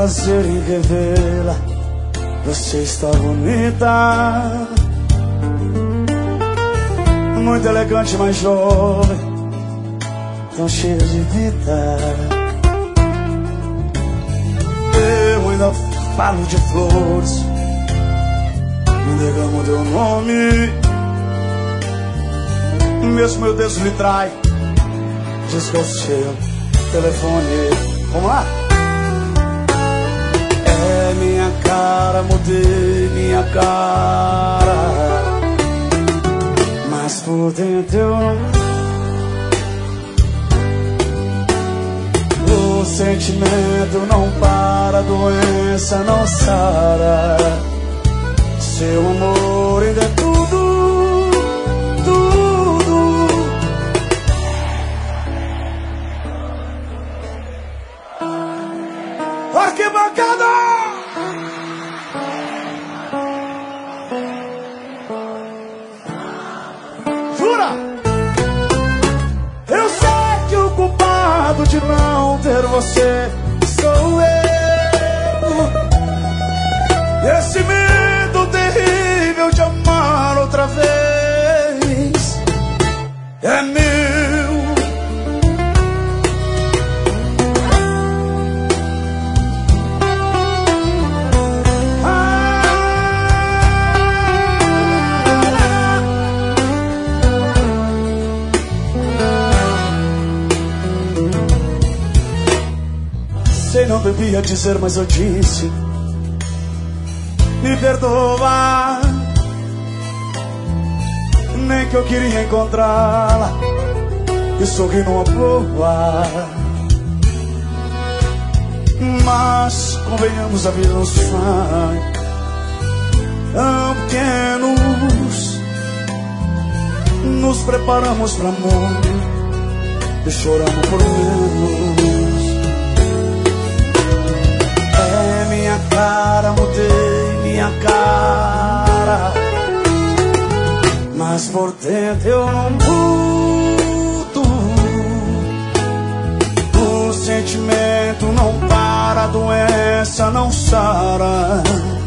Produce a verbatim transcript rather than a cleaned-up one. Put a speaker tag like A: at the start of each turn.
A: prazer em revê-la. Você está bonita, muito elegante, mas jovem, tão cheia de vida. Eu ainda falo de flores, me derramo teu nome. Mesmo meu Deus lhe trai, diz que é o seu telefone. Vamos lá? É minha cara, mudei minha cara, mas por dentro eu não. O sentimento não para, a doença não sara. Seu amor ainda é tudo, tudo. Arquibancada! Jura? Eu sei que o culpado de não ter você sou eu. Esse medo terrível de amar outra vez é meu. Sei, não devia dizer, mas eu disse. Me perdoa, nem que eu queria encontrá-la e sorrir numa boa. Mas convenhamos, a vida nos faz tão pequenos. Nos preparamos para amor e choramos por menos. É minha cara, mudei minha cara, mas por dentro eu não mudo. O sentimento não para, a doença não sara.